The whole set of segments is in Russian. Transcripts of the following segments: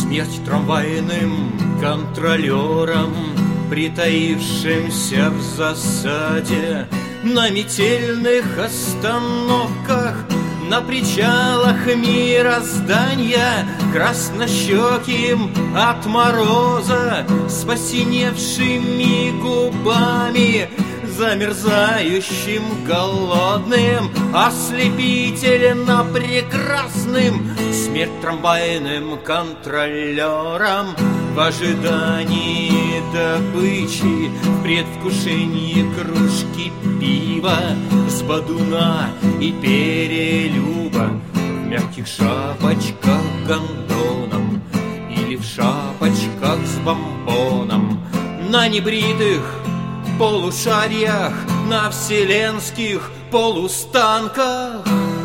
Смерть трамвайным контролерам, притаившимся в засаде, на метельных остановках, на причалах мироздания, краснощеким от мороза, с посиневшими губами, замерзающим голодным, ослепительно прекрасным. Смерть трамвайным контролерам в ожидании добычи, в предвкушении кружки пива с бодуна и перелюба, в мягких шапочках гондоном или в шапочках с бомбоном, на небритых полушариях, на вселенских полустанках.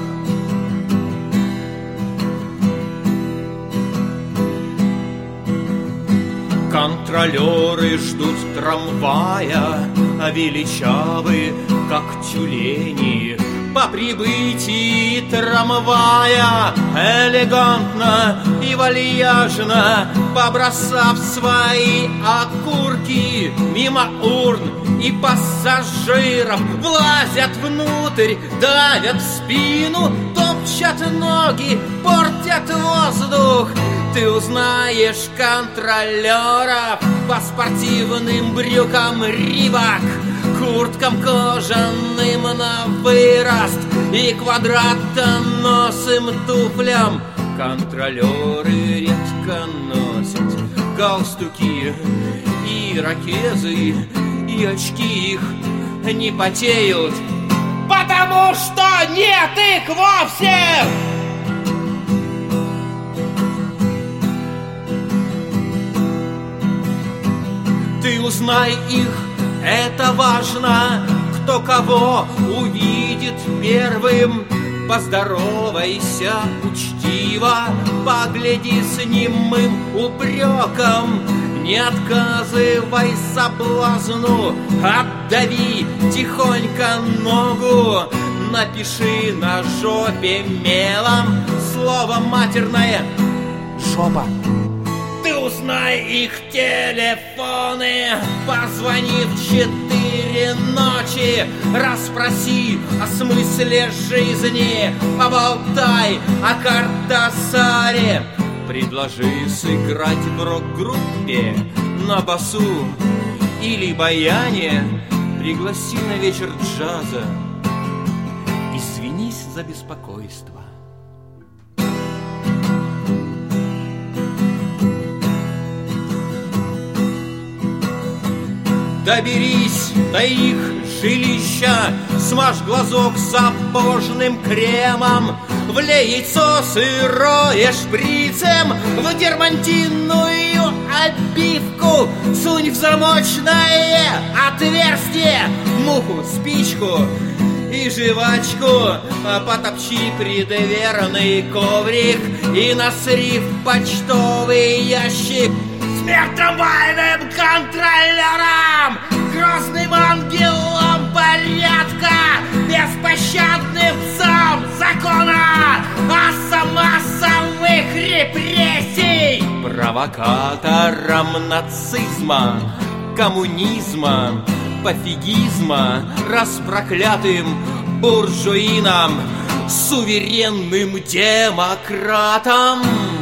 Контролеры ждут трамвая, а величавы, как тюлени, по прибытии трамвая, элегантно и вальяжно, побросав свои окурки мимо урн и пассажиров, влазят внутрь, давят в спину, топчат ноги, портят воздух. Ты узнаешь контролеров по спортивным брюкам Рибак, курткам кожаным на вырост и квадратоносым туфлям. Контролеры редко носят галстуки и ракезы, и очки их не потеют, потому что нет их вовсе! Ты узнай их, это важно, кто кого увидит первым. Поздоровайся учтиво, погляди с немым упреком. Не отказывай соблазну, отдави тихонько ногу. Напиши на жопе мелом слово матерное «жопа». Ты узнай их телефоны, позвони в 4 ночи, расспроси о смысле жизни, поболтай о Картасаре. Предложи сыграть в рок-группе на басу или баяне, пригласи на вечер джаза, извинись за беспокойство. Доберись до их жилища, смажь глазок сапожным кремом, влей яйцо сырое шприцем в дермантинную обивку, сунь в замочное отверстие муху, спичку и жвачку, потопчи предверный коврик и насри в почтовый ящик. Смерть трамвайным контролерам, грозным ангелам порядка, беспощадным псам закона, массовых репрессий, провокаторам нацизма, коммунизма, пофигизма, распроклятым буржуинам, суверенным демократам.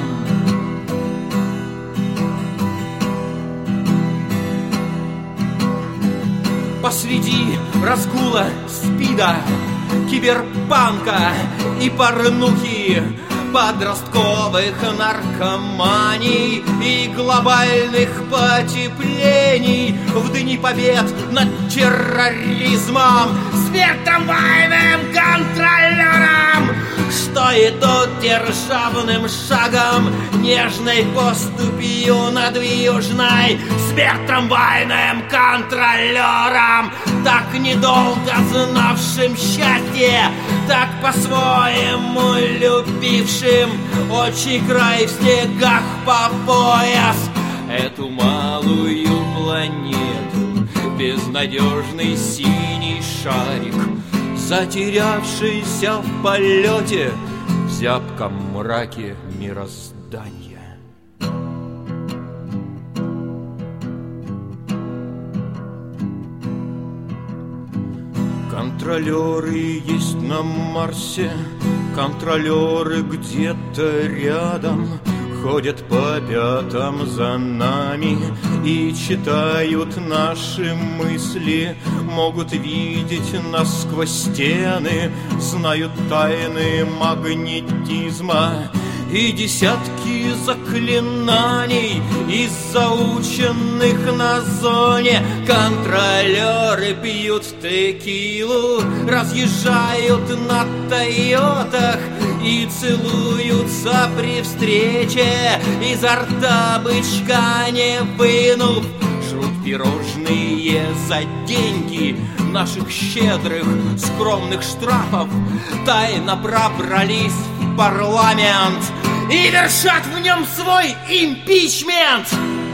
Посреди разгула спида, киберпанка и порнухи, подростковых наркоманий и глобальных потеплений, в дни побед над терроризмом, смерть трамвайным контролерам, что идут державным шагом, нежной поступью надвижной, смерть трамвайным контролерам, так недолго знавшим счастье, так по-своему любившим отчий край в снегах по пояс, эту малую планету, безнадежный синий шарик, затерявшийся в полете в зябком мраке мироздания. Контролеры есть на Марсе, контролеры где-то рядом, ходят по пятам за нами и читают наши мысли, могут видеть нас сквозь стены, знают тайны магнетизма и десятки заклинаний из заученных на зоне. Контролеры пьют текилу, разъезжают на Тойотах и целуются при встрече, изо рта бычка не вынув. Жрут пирожные за деньги наших щедрых скромных штрафов, тайно пробрались в парламент и вершат в нем свой импичмент.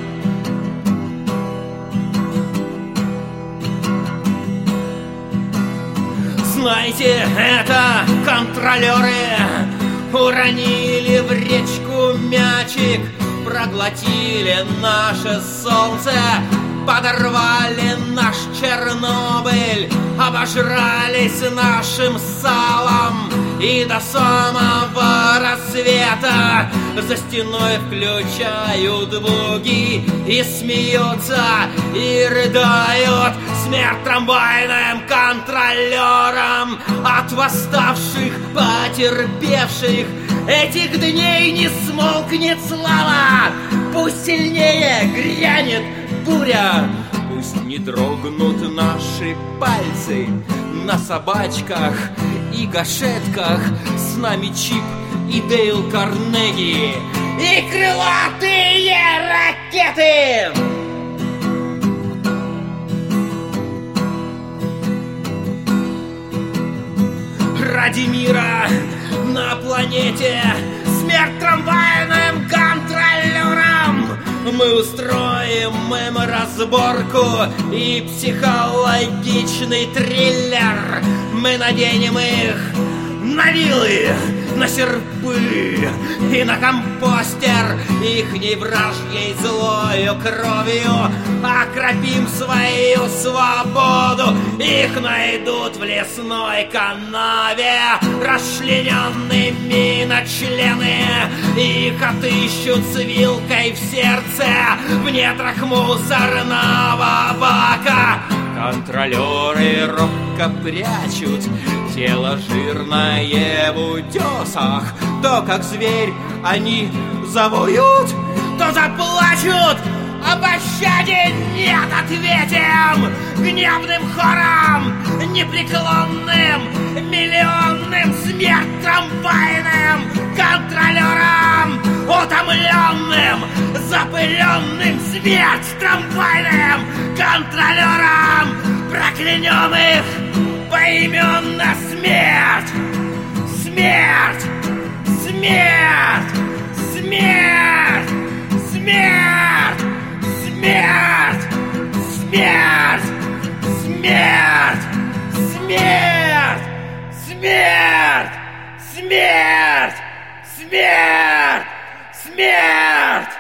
Знаете, это контролеры уронили в речку мячик, проглотили наше солнце, подорвали наш Чернобыль, обожрались нашим салом и до самого рассвета за стеной включают буги и смеются, и рыдают смерть трамвайным контролерам от восставших, потерпевших. Этих дней не смолкнет слава, пусть сильнее грянет буря, пусть не дрогнут наши пальцы на собачках и гашетках. С нами Чип и Дейл Карнеги и крылатые ракеты. Ради мира на планете, смерть трамвайным контролерам, мы устроим им разборку и психологичный триллер. Мы наденем их на вилы, на серпы и на компостер, ихней вражьей злою кровью окропим свою свободу. Их найдут в лесной канаве расчлененными на члены, их отыщут с вилкой в сердце в недрах мусорного бака. Контролеры робко прячут тело жирное в утесах, то как зверь они завоют, то заплачут. О пощаде нет, ответим гневным хором, непреклонным, миллионным, смерть трамвайным контролерам, утомленным, запыленным, смерть трамвайным контролерам. Проклянем их поименно. Смерть! Смерть! Смерть! Смерть! Смерть! Смерть! Смерть! Смерть! Смерть! Смерть! Смерть! Смерть! Смерть!